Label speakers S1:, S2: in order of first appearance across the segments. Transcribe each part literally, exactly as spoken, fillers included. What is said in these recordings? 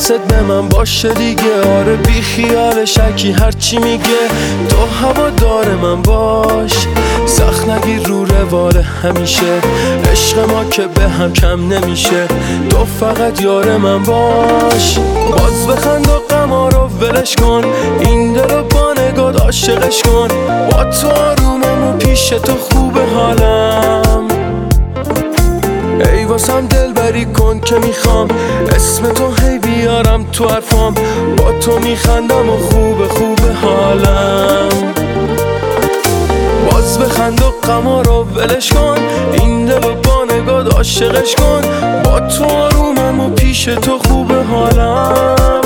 S1: حواست به من باشه دیگه. آره بی خیال شکی هرچی میگه، تو هوا داره من باش. سخت نگیر رو روال همیشه، عشق ما که به هم کم نمیشه. تو فقط یار من باش. باز بخند و غما رو ولش کن، این دلو با نگات عاشقش کن. با تو آرومم و پیش تو خوبه حالم. ای واسم دلبری کن که میخوام اسم تو هی بیارم تو حرفام. با تو میخندم و خوبه خوبه حالم. باز بخند و غما رو ولش کن، این دلو با نگات عاشقش کن. با تو آرومم و پیش تو خوبه حالم.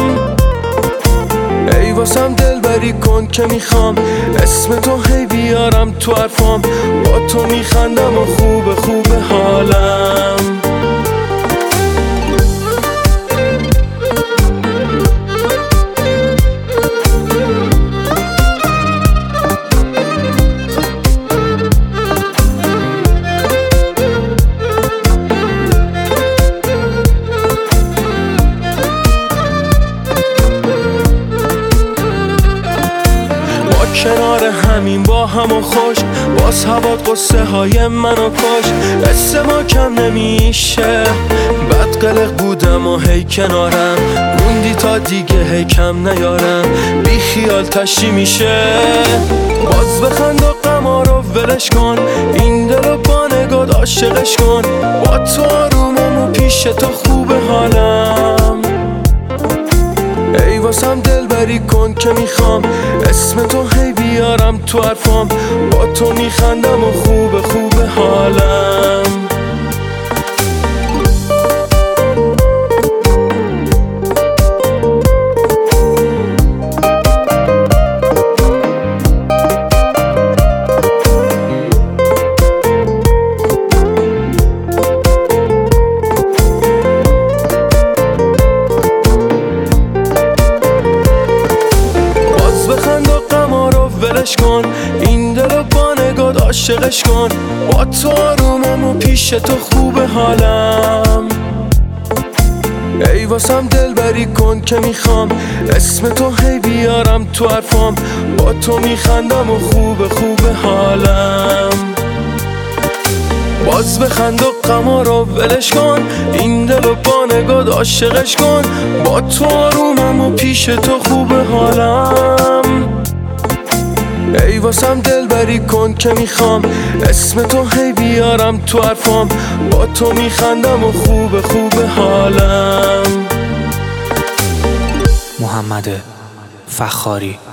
S1: ای واسم دلبری کن که میخوام اسم تو هی بیارم تو حرفام. با تو میخندم و خوبه خوبه حالم. کنار همین با هم و خوش، باز هوات قصه های منو کش. قصه ما کم نمیشه، بد قلق بودم و هی کنارم موندی تا دیگه هی کم نیارم. بی خیال تشی میشه. باز بخند و غما رو ولش کن، این دلو با نگات عاشقش کن. با تو آرومم و پیش تو خوبه حالم. ای واسم دلبری کن که میخوام اسم تو هی بیارم تو حرفام. با تو میخندم و خوبه خوبه حالم. کن این دلو با نگات عاشقش کن. با تو آرومم و پیش تو خوبه حالم. ای واسم دلبری کن که میخوام اسم تو هی بیارم تو حرفام. با تو میخندم و خوبه خوبه حالم. باز بخند و غما رو ولش کن، این دلو با نگات عاشقش کن. با تو آرومم و پیش تو خوبه حالم. ای واسم دلبری کن که میخوام اسم تو هی بیارم تو حرفام. با تو میخندم و خوبه خوبه حالم.
S2: محمد فخاری.